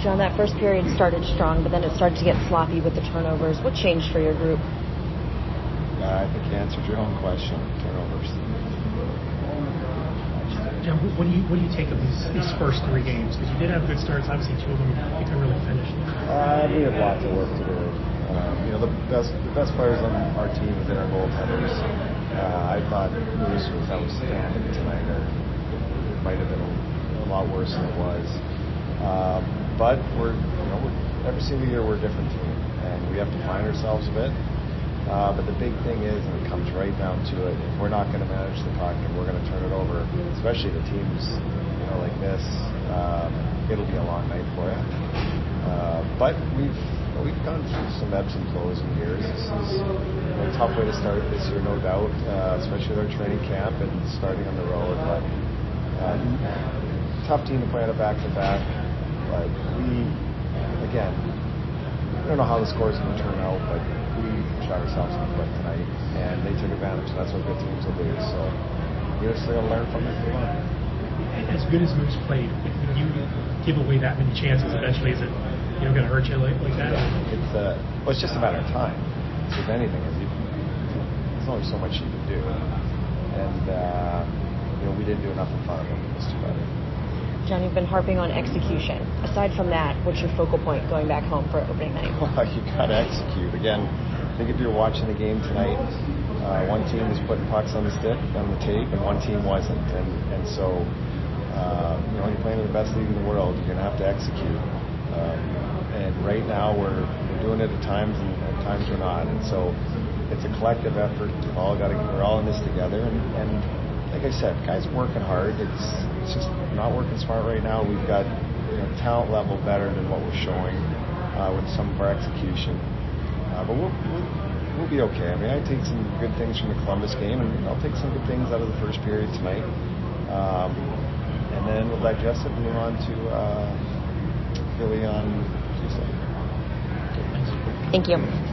John, that first period started strong, but then it started to get sloppy with the turnovers. What changed for your group? I think you answered your own question. Turnovers. John, what do you take of these first three games? Because you did have good starts. Obviously, two of them you can really finish. We have lots of work to do. The best players on our team have been our goaltenders. I thought Moose was outstanding tonight. It might have been a lot worse than it was. But we're every single year we're a different team, and we have to find ourselves a bit. But the big thing is, and it comes right down to it, if we're not going to manage the puck and we're going to turn it over, especially the teams like this, it'll be a long night for you. But we've gone through some ebbs and flows in years. This is a tough way to start this year, no doubt, especially with our training camp and starting on the road. But tough team to play on a back-to-back. But I don't know how the score's going to turn out, but we shot ourselves in the foot tonight, and they took advantage. That's what good teams will do. So we're just going to learn from it and move on. As good as Moose played, when you give away that many chances, eventually, is it going to hurt you like that? Yeah, it's just a matter of time. So if anything, there's only so much you can do, and we didn't do enough in front of them. It was too bad. John, you've been harping on execution. Aside from that, what's your focal point going back home for opening night? Well, you got to execute. Again, I think if you're watching the game tonight, one team was putting pucks on the tape, and one team wasn't. And so, when you're playing in the best league in the world, you're going to have to execute. And right now, we're doing it at times, and at times we're not. And so, it's a collective effort. We're all in this together. And like I said, guys are working hard. It's just not working smart right now. We've got talent level better than what we're showing with some of our execution. But we'll be okay. I mean, I take some good things from the Columbus game, and I'll take some good things out of the first period tonight. And then we'll digest it and move on to Philly on Tuesday. Thank you.